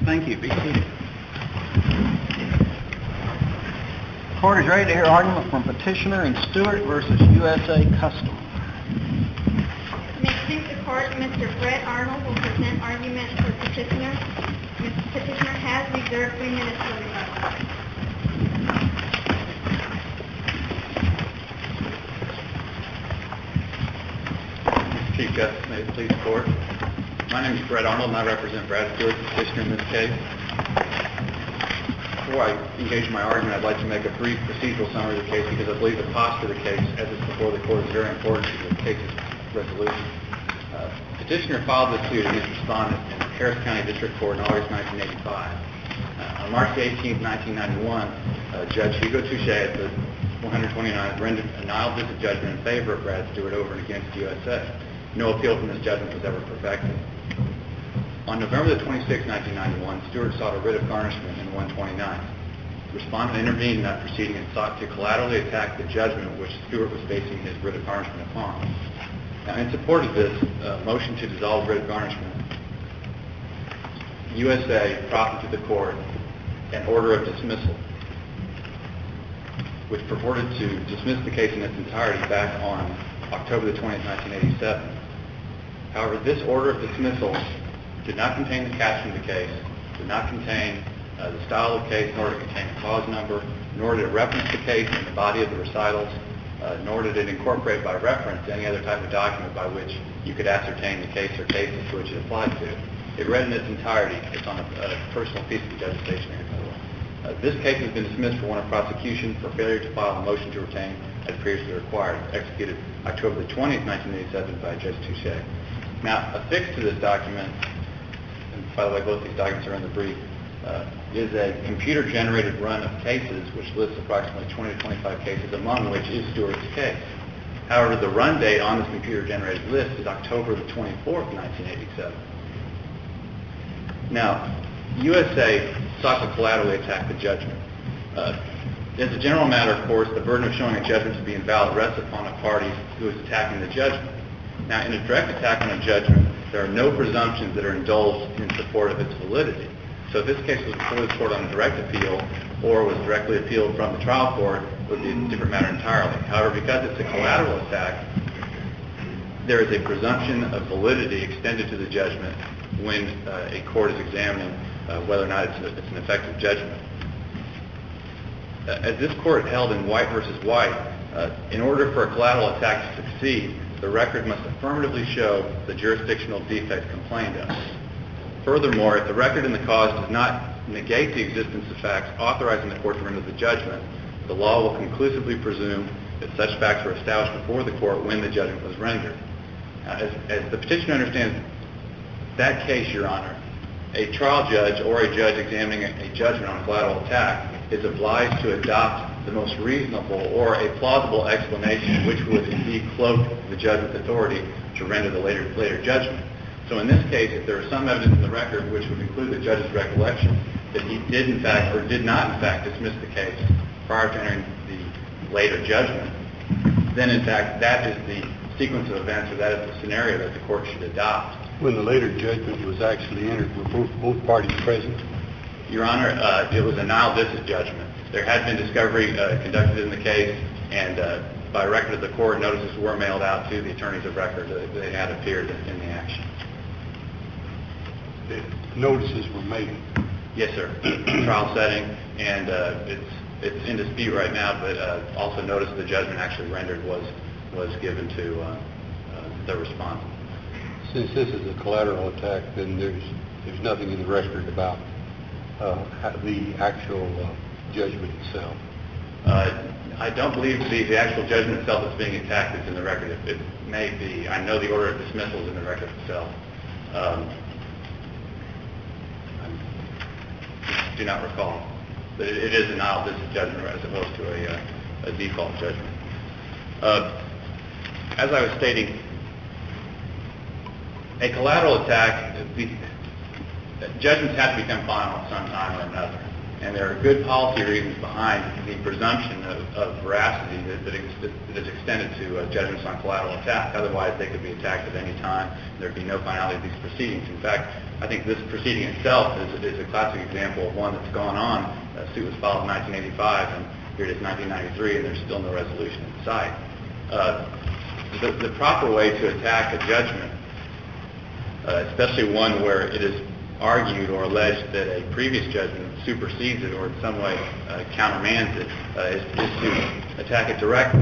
Thank you. Be seated. The court is ready to hear argument from Petitioner in Stewart v. USA Custom. May it please the court, Mr. Brett Arnold will present argument for Petitioner. Mr. Petitioner has reserved 3 minutes for rebuttal. Mr. Chief Justice, may it please the court. My name is Brett Arnold and I represent Brad Stewart, the petitioner in this case. Before I engage in my argument, I'd like to make a brief procedural summary of the case because I believe the posture of the case as it's before the court is very important to the case's resolution. Petitioner filed this suit against respondent in Harris County District Court in August 1985. On March 18, 1991, Judge Hugo Touche at the 129th rendered a nihil visit judgment in favor of Brad Stewart over and against USA. No appeal from this judgment was ever perfected. On November 26, 1991, Stewart sought a writ of garnishment in 129. Respondent intervened in that proceeding and sought to collaterally attack the judgment which Stewart was basing his writ of garnishment upon. Now, in support of this motion to dissolve writ of garnishment, USA proffered to the court an order of dismissal, which purported to dismiss the case in its entirety back on October 20, 1987. However, this order of dismissal did not contain the caption of the case, did not contain the style of the case, nor did it contain a clause number, nor did it reference the case in the body of the recitals, nor did it incorporate by reference any other type of document by which you could ascertain the case or cases to which it applied to. It read in its entirety. It's on a personal piece of the judge's stationery. This case has been dismissed for want of prosecution for failure to file a motion to retain as previously required, executed October 20, 1987 by Judge Touche. Now, affixed to this document, and by the way, both these documents are in the brief, is a computer-generated run of cases which lists approximately 20 to 25 cases, among which is Stewart's case. However, the run date on this computer-generated list is October 24, 1987. Now, USA sought to collaterally attack the judgment. As a general matter, of course, the burden of showing a judgment to be invalid rests upon a party who is attacking the judgment. Now, in a direct attack on a judgment, there are no presumptions that are indulged in support of its validity. So if this case was before the court on a direct appeal or was directly appealed from the trial court, it would be a different matter entirely. However, because it's a collateral attack, there is a presumption of validity extended to the judgment when a court is examining whether or not it's an effective judgment. As this court held in White v. White, in order for a collateral attack to succeed, the record must affirmatively show the jurisdictional defect complained of. Furthermore, if the record in the cause does not negate the existence of facts authorizing the court to render the judgment, the law will conclusively presume that such facts were established before the court when the judgment was rendered. As the petitioner understands that case, Your Honor, a trial judge or a judge examining a judgment on a collateral attack is obliged to adopt the most reasonable or a plausible explanation which would indeed cloak the judge's authority to render the later judgment. So in this case, if there is some evidence in the record which would include the judge's recollection that he did in fact or did not in fact dismiss the case prior to entering the later judgment, then in fact that is the sequence of events or that is the scenario that the court should adopt. When the later judgment was actually entered, were both parties present? Your Honor, it was a nihil visit judgment. There had been discovery conducted in the case, and by record of the court, notices were mailed out to the attorneys of record that they had appeared in the action. The notices were made? Yes, sir. Trial setting, and it's in dispute right now, but also notice the judgment actually rendered was given to the respondent. Since this is a collateral attack, then there's nothing in the record about the actual judgment itself. I don't believe the actual judgment itself that's being attacked is in the record. It may be. I know the order of dismissal is in the record itself. I do not recall. But it is a nihil visit judgment as opposed to a default judgment. As I was stating, a collateral attack, judgments have to become final at some time or another. And there are good policy reasons behind the presumption of veracity that is extended to judgments on collateral attack. Otherwise, they could be attacked at any time. There would be no finality of these proceedings. In fact, I think this proceeding itself is a classic example of one that's gone on. The suit was filed in 1985, and here it is 1993, and there's still no resolution in sight. The proper way to attack a judgment, especially one where it is argued or alleged that a previous judgment supersedes it or in some way countermands it, is to attack it directly.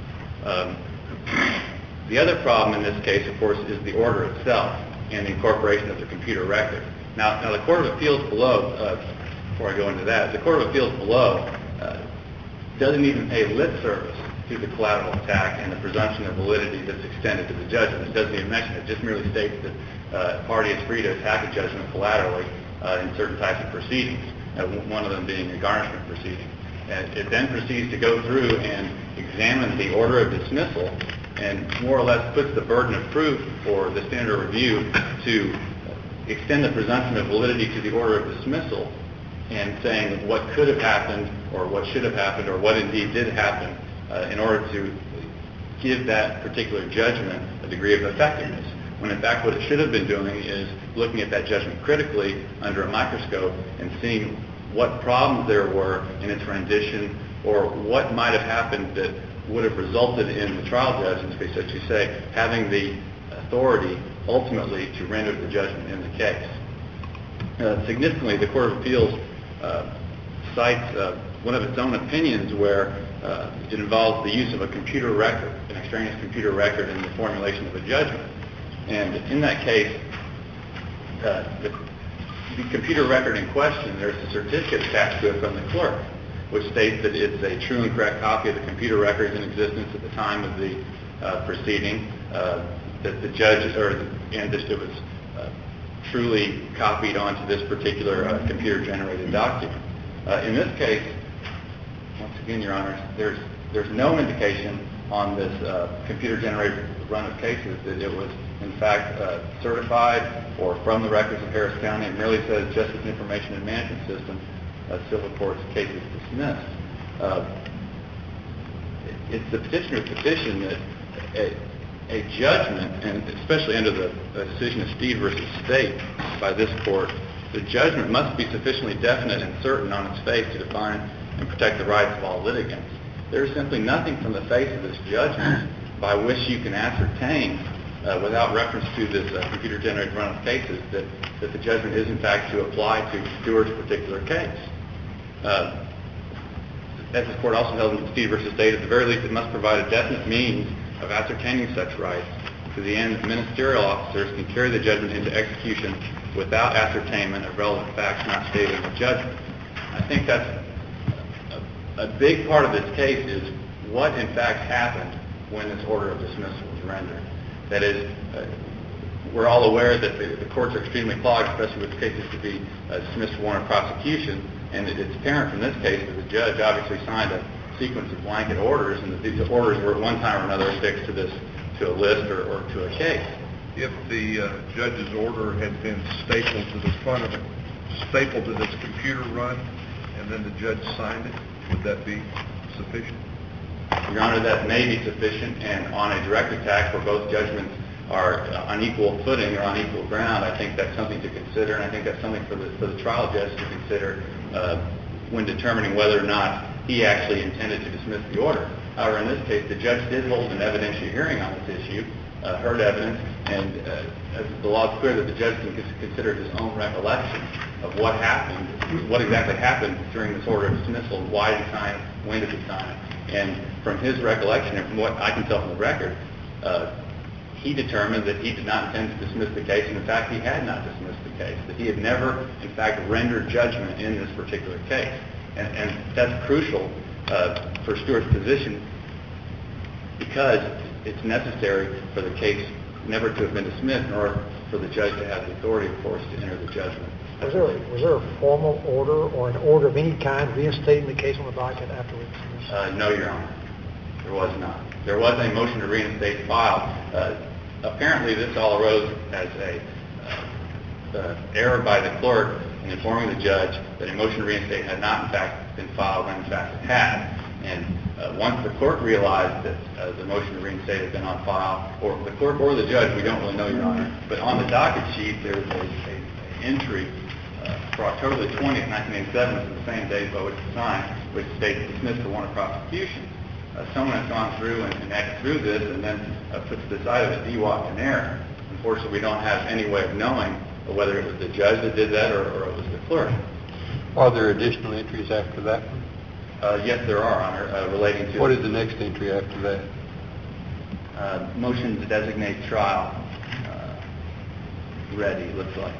The other problem in this case, of course, is the order itself and the incorporation of the computer record. Now the Court of Appeals below, before I go into that, the Court of Appeals below doesn't even pay lip service to the collateral attack and the presumption of validity that's extended to the judgment. It doesn't even mention it. It just merely states that a party is free to attack a judgment collaterally in certain types of proceedings, one of them being a garnishment proceeding. And it then proceeds to go through and examine the order of dismissal and more or less puts the burden of proof for the standard review to extend the presumption of validity to the order of dismissal and saying what could have happened or what should have happened or what indeed did happen in order to give that particular judgment a degree of effectiveness. When in fact what it should have been doing is looking at that judgment critically under a microscope and seeing what problems there were in its rendition or what might have happened that would have resulted in the trial judge, in this case, as you say, having the authority ultimately to render the judgment in the case. Significantly, the Court of Appeals cites one of its own opinions where it involves the use of a computer record, an extraneous computer record in the formulation of a judgment. And in that case, the computer record in question, there's a certificate attached to it from the clerk, which states that it's a true and correct copy of the computer records in existence at the time of the proceeding, that the judge, and that it was truly copied onto this particular computer-generated document. In this case, once again, Your Honors, there's no indication on this computer-generated run of cases that it was in fact certified or from the records of Harris County. It merely says Justice Information and Management System, civil court's case is dismissed. It's the petitioner's position that a judgment, and especially under the decision of Steed v. State by this court, the judgment must be sufficiently definite and certain on its face to define and protect the rights of all litigants. There is simply nothing from the face of this judgment by which you can ascertain, without reference to this computer-generated run of cases, that the judgment is in fact to apply to Stewart's particular case. As this court also held in Steed v. State, at the very least it must provide a definite means of ascertaining such rights to the end that ministerial officers can carry the judgment into execution without ascertainment of relevant facts not stated in the judgment. I think that's a big part of this case is what in fact happened when this order of dismissal was rendered. That is, we're all aware that the courts are extremely clogged, especially with cases to be dismissed for warrant of prosecution, and it's apparent from this case that the judge obviously signed a sequence of blanket orders, and that these orders were at one time or another affixed to a list or to a case. If the judge's order had been stapled to the front of it, stapled to this computer run, and then the judge signed it, would that be sufficient? Your Honor, that may be sufficient, and on a direct attack where both judgments are on equal footing or on equal ground, I think that's something to consider, and I think that's something for the trial judge to consider when determining whether or not he actually intended to dismiss the order. However, in this case, the judge did hold an evidentiary hearing on this issue, heard evidence, and the law is clear that the judge can consider his own recollection of what happened, what exactly happened during this order of dismissal, why did he sign it, when did he sign it. And from his recollection, and from what I can tell from the record, he determined that he did not intend to dismiss the case, and in fact he had not dismissed the case, that he had never in fact rendered judgment in this particular case. And that's crucial for Stewart's position because it's necessary for the case never to have been dismissed in order for the judge to have the authority, of course, to enter the judgment. Was there a formal order or an order of any kind reinstating the case on the docket after it was dismissed? No, Your Honor. There was not. There was a motion to reinstate the file. Apparently this all arose as error by the clerk in informing the judge that a motion to reinstate had not, in fact, been filed when, in fact, it had. And once the clerk realized that the motion to reinstate had been on file, or the clerk or the judge, we don't really know, Your Honor, but on the docket sheet there's an entry for October the 20th, 1987, which is the same date by which it's signed, which states dismissed for want of prosecution. Someone has gone through and acted through this and then put to the side of it DWOC in error. Unfortunately, we don't have any way of knowing whether it was the judge that did that or it was the clerk. Are there additional entries after that one? Yes, there are, Honor, relating to... What is the next entry after that? Motion to designate trial ready, looks like.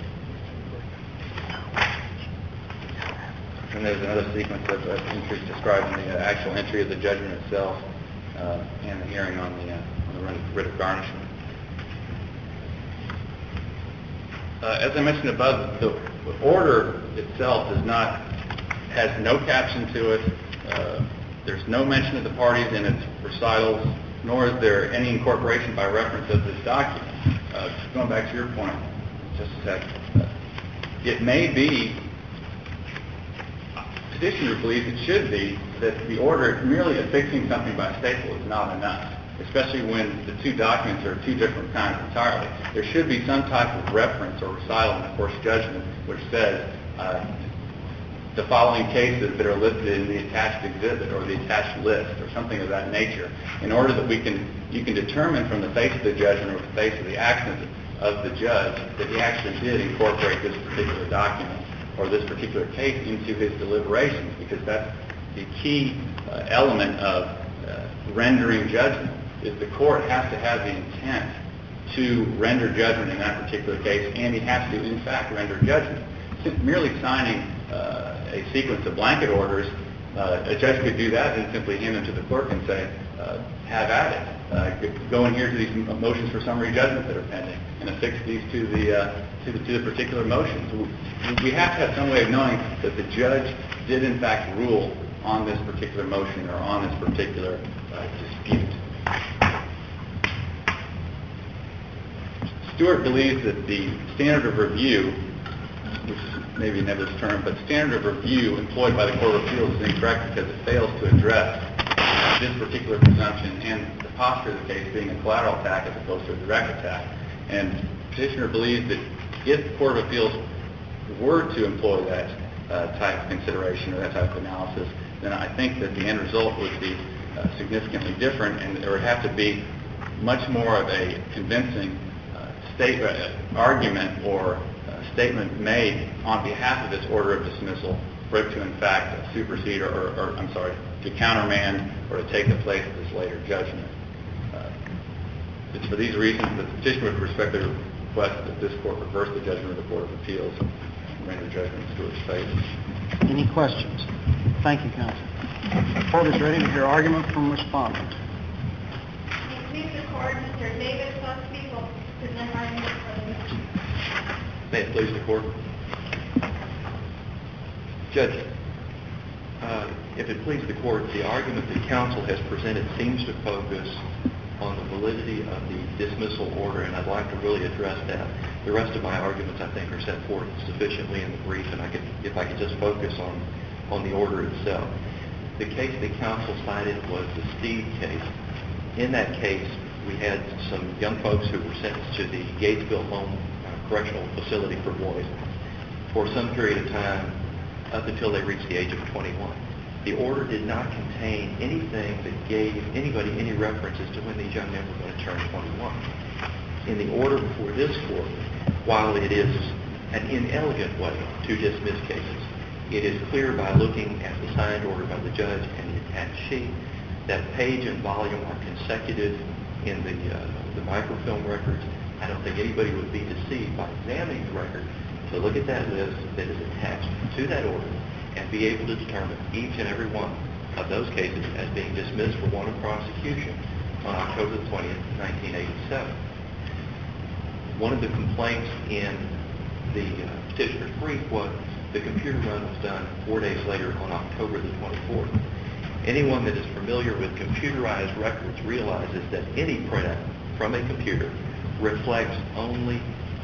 And there's another sequence of entries describing the actual entry of the judgment itself and the hearing on the writ of garnishment. As I mentioned above, the order itself has no caption to it. There's no mention of the parties in its recitals, nor is there any incorporation by reference of this document. Going back to your point, just a second. It may be, petitioner believes it should be, that the order merely affixing something by staple is not enough, especially when the two documents are two different kinds entirely. There should be some type of reference or recital in the court's judgment which says the following cases that are listed in the attached exhibit or the attached list or something of that nature, in order that you can determine from the face of the judgment or the face of the actions of the judge that he actually did incorporate this particular document or this particular case into his deliberations, because that's the key element of rendering judgment, is the court has to have the intent to render judgment in that particular case, and he has to, in fact, render judgment. Merely signing a sequence of blanket orders, a judge could do that and simply hand them to the clerk and say, have at it. Go in here to these motions for summary judgment that are pending and affix these to the particular motions. We have to have some way of knowing that the judge did, in fact, rule on this particular motion or on this particular dispute. Stewart believes that the standard of review, which is maybe a nebulous term, but standard of review employed by the Court of Appeals is incorrect because it fails to address this particular presumption and the posture of the case being a collateral attack as opposed to a direct attack. And petitioner believes that if the Court of Appeals were to employ that type of consideration or that type of analysis, then I think that the end result would be significantly different, and there would have to be much more of a convincing argument or statement made on behalf of this order of dismissal for it to, in fact, supersede or to countermand or to take the place of this later judgment. It's for these reasons that the petitioner would respectfully request that this Court reverse the judgment of the Court of Appeals and render judgment in Stewart's favor. Any questions? Thank you, counsel. The Court is ready to hear argument from respondent. Please the Court, Mr. David Susby will present argument for the motion. May it please the Court? Judge, if it pleases the Court, the argument that counsel has presented seems to focus on the validity of the dismissal order, and I'd like to really address that. The rest of my arguments, I think, are set forth sufficiently in the brief, and if I could just focus on the order itself. The case that counsel cited was the Steed case. In that case, we had some young folks who were sentenced to the Gatesville Home Correctional Facility for boys for some period of time up until they reached the age of 21. The order did not contain anything that gave anybody any references to when these young men were going to turn 21. In the order before this Court, while it is an inelegant way to dismiss cases, it is clear by looking at the signed order by the judge and the attached sheet that page and volume are consecutive in the microfilm records. I don't think anybody would be deceived by examining the record to look at that list that is attached to that order and be able to determine each and every one of those cases as being dismissed for want of prosecution on October 20th, 1987. One of the complaints in the petitioner's brief was the computer run was done 4 days later on October the 24th. Anyone that is familiar with computerized records realizes that any printout from a computer reflects only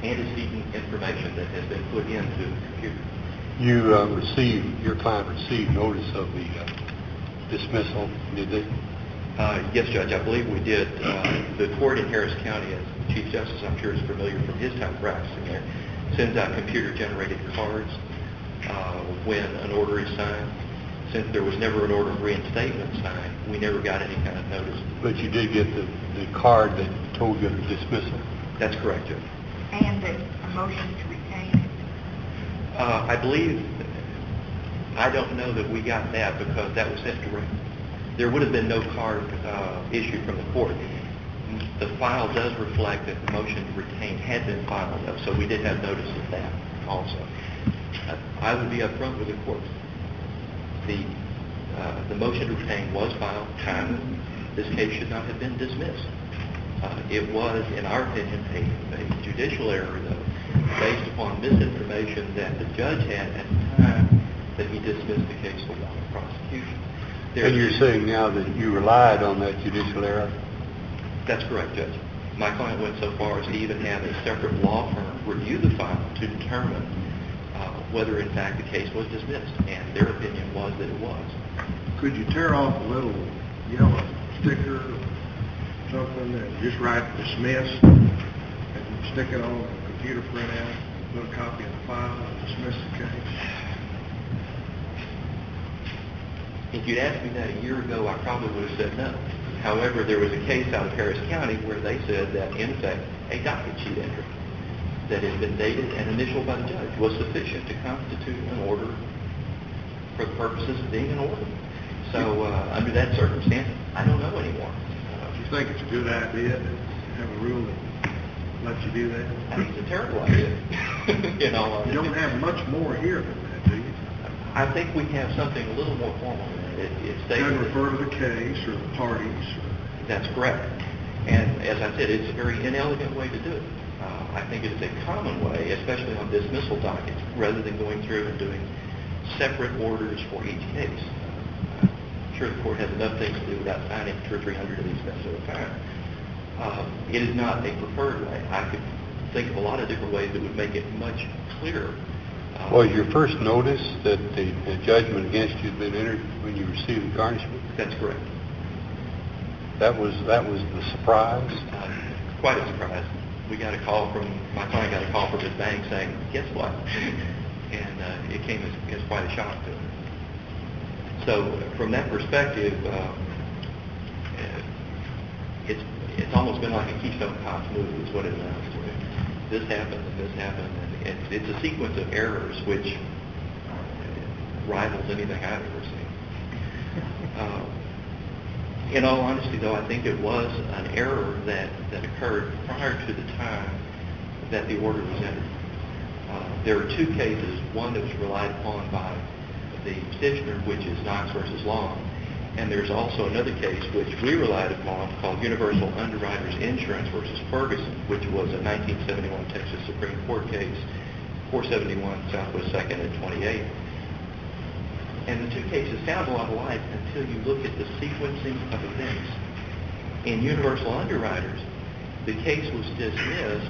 antecedent information that has been put into the computer. Your client received notice of the dismissal, did they? Yes, Judge, I believe we did. The court in Harris County, as the Chief Justice, I'm sure, is familiar from his time practicing there, sends out computer-generated cards when an order is signed. Since there was never an order of reinstatement signed, we never got any kind of notice. But you did get the card that told you of the dismissal? That's correct, Judge. And a motion to retain? I believe, I don't know that we got that because that was sent direct. There would have been no card issued from the court. The file does reflect that the motion to retain had been filed, though, so we did have notice of that also. I would be upfront with the court. The motion to retain was filed timely. This case should not have been dismissed. It was, in our opinion, a judicial error, though, based upon misinformation that the judge had at the time that he dismissed the case for want of prosecution. And you're saying now that you relied on that judicial error? That's correct, Judge. My client went so far as to even have a separate law firm review the file to determine whether, in fact, the case was dismissed, and their opinion was that it was. Could you tear off a little yellow sticker or something and just write dismissed and stick it on a computer printout, put a copy in the file, and dismiss the case? If you'd asked me that a year ago, I probably would have said no. However, there was a case out of Harris County where they said that, in effect, a docket sheet entry that had been dated and initialed by the judge was sufficient to constitute an order for the purposes of being an order. So, under that circumstance, I don't know anymore. Do you think it's a good idea to have a rule that lets you do that? I think it's a terrible idea. You don't have much more here than that, do you? I think we have something a little more formal than that. It states and refer to the case or the parties. That's correct. And as I said, it's a very inelegant way to do it. I think it is a common way, especially on dismissal dockets, rather than going through and doing separate orders for each case. I'm sure the court has enough things to do without signing 200 or 300 of these things at a time. It is not a preferred way. I could think of a lot of different ways that would make it much clearer. Was your first notice that the judgment against you had been entered when you received the garnishment? That's correct. That was the surprise? Quite a surprise. My client got a call from his bank saying, guess what? And it came as quite a shock to him. So from that perspective, it's almost been like a Keystone Cops movie is what it amounts to. This happened and this happened, and it's a sequence of errors which rivals anything I've ever seen. In all honesty, though, I think it was an error that occurred prior to the time that the order was entered. There are two cases, one that was relied upon by the petitioner, which is Knox v. Long, and there's also another case which we relied upon called Universal Underwriters Insurance v. Ferguson, which was a 1971 Texas Supreme Court case, 471 Southwest 2nd at 28. And the two cases sound a lot alike until you look at the sequencing of events. In Universal Underwriters, the case was dismissed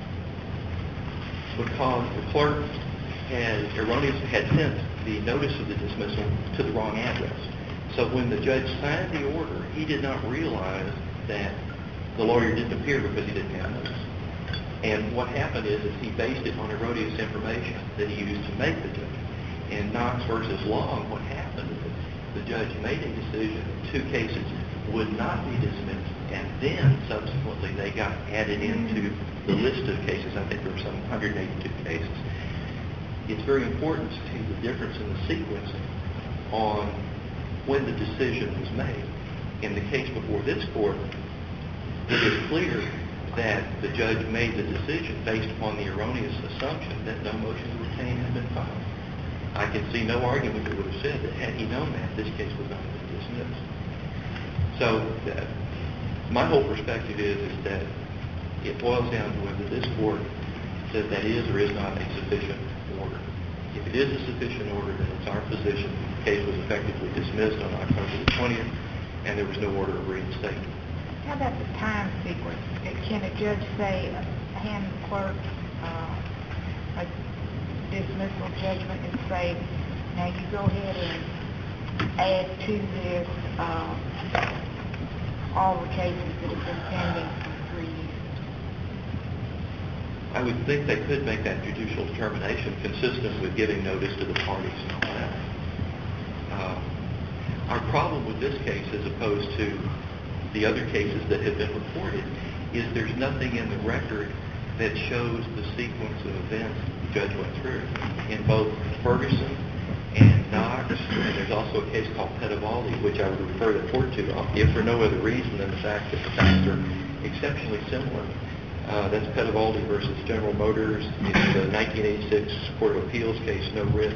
because the clerk had sent the notice of the dismissal to the wrong address. So when the judge signed the order, he did not realize that the lawyer didn't appear because he didn't have notice. And what happened is he based it on erroneous information that he used to make the judgment. In Knox v. Long, what happened is the judge made a decision that two cases would not be dismissed, and then subsequently they got added into the list of cases. I think there were some 182 cases. It's very important to see the difference in the sequencing on when the decision was made. In the case before this court, it is clear that the judge made the decision based upon the erroneous assumption that no motion to retain had been filed. I can see no argument that would have said that had he known that, this case would not have been dismissed. So my whole perspective is that it boils down to whether this court says that is or is not a sufficient order. If it is a sufficient order, then it's our position that the case was effectively dismissed on October the 20th, and there was no order of reinstatement. How about the time sequence? Can a judge say, hand the clerk dismissal judgment and say, now you go ahead and add to this all the cases that have been pending for 3 years? I would think they could make that judicial determination consistent with giving notice to the parties and all that. Our problem with this case, as opposed to the other cases that have been reported, is there's nothing in the record that shows the sequence of events the judge went through. In both Ferguson and Knox, and there's also a case called Pettivalli, which I would refer the court to, if for no other reason than the fact that the facts are exceptionally similar. That's Pettivalli versus General Motors. It's the 1986 Court of Appeals case, no writ,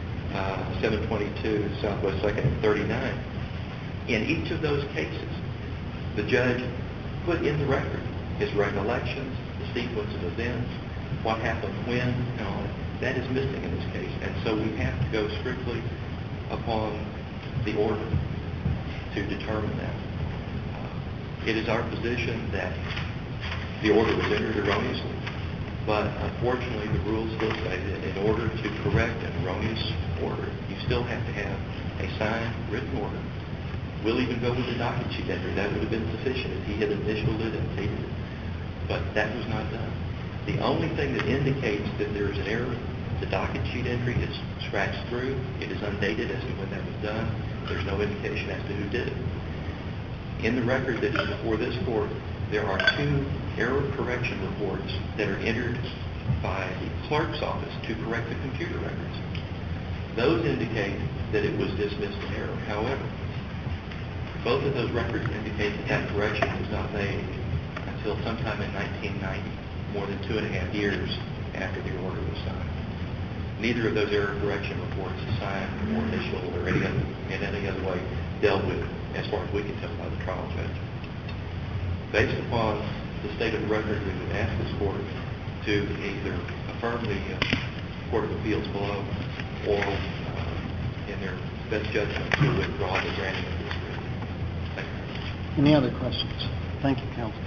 722 Southwest 2nd and 39. In each of those cases, the judge put in the record his recollections, the sequence of events, what happened when, and all that is missing in this case. And so we have to go strictly upon the order to determine that. It is our position that the order was entered erroneously, but unfortunately the rules still say that in order to correct an erroneous order, you still have to have a signed written order. We'll even go with the docket sheet entry. That would have been sufficient if he had initialed it and dated it. But that was not done. The only thing that indicates that there is an error, the docket sheet entry is scratched through. It is undated as to when that was done. There's no indication as to who did it. In the record that is before this court, there are 2 error correction reports that are entered by the clerk's office to correct the computer records. Those indicate that it was dismissed in error. However, both of those records indicate that that correction was not made until sometime in 1990, more than 2.5 years after the order was signed. Neither of those error correction reports is signed or initialed or in any other way dealt with, as far as we can tell, by the trial judge. Based upon the state of the record, we would ask this court to either affirm the Court of Appeals below or, in their best judgment, to withdraw the granting of this writ. Thank you. Any other questions? Thank you, counsel.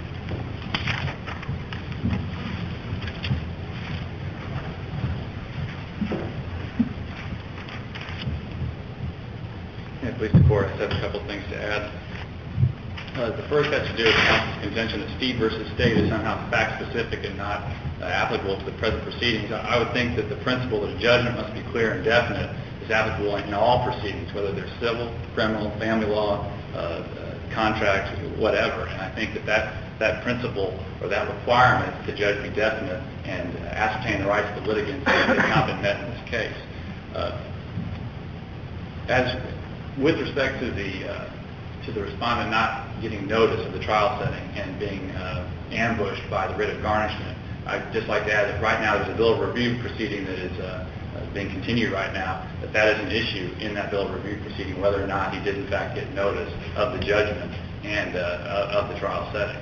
Please support. I just have a couple things to add. The first has to do with counsel's contention that Steed versus State is somehow fact-specific and not applicable to the present proceedings. I would think that the principle that a judgment must be clear and definite is applicable in all proceedings, whether they're civil, criminal, family law, contracts, whatever. And I think that principle or that requirement that the judge be definite and ascertain the rights of the litigants has not been met in this case. As with respect to the respondent not getting notice of the trial setting and being ambushed by the writ of garnishment, I'd just like to add that right now there's a bill of review proceeding that is being continued right now, that is an issue in that bill of review proceeding, whether or not he did in fact get notice of the judgment and of the trial setting.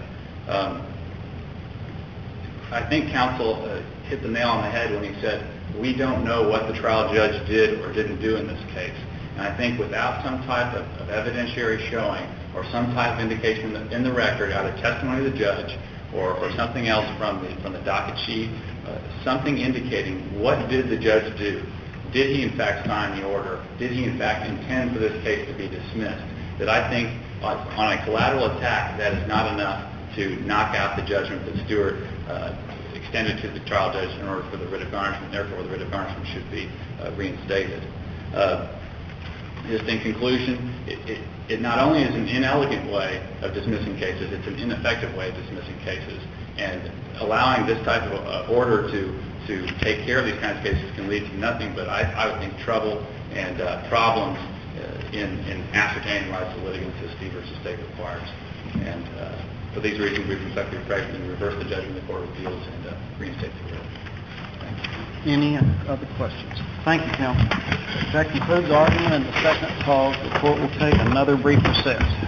I think counsel hit the nail on the head when he said, we don't know what the trial judge did or didn't do in this case. And I think without some type of evidentiary showing or some type of indication in the record, either testimony of the judge or something else from the docket sheet, something indicating what did the judge do? Did he in fact sign the order? Did he in fact intend for this case to be dismissed? That I think on a collateral attack, that is not enough to knock out the judgment that Stewart extended to the trial judge in order for the writ of garnishment. Therefore, the writ of garnishment should be reinstated. Just in conclusion, it not only is an inelegant way of dismissing cases, it's an ineffective way of dismissing cases. And allowing this type of order to take care of these kinds of cases can lead to nothing but, I would think, trouble and problems in ascertaining rights of litigants as Steve versus State requires. And for these reasons, we respectfully pray to reverse the judgment of the Court of Appeals and reinstate the writ. Thank you. Any other questions? Thank you, counsel. That concludes the argument in the second call. The court will take another brief recess.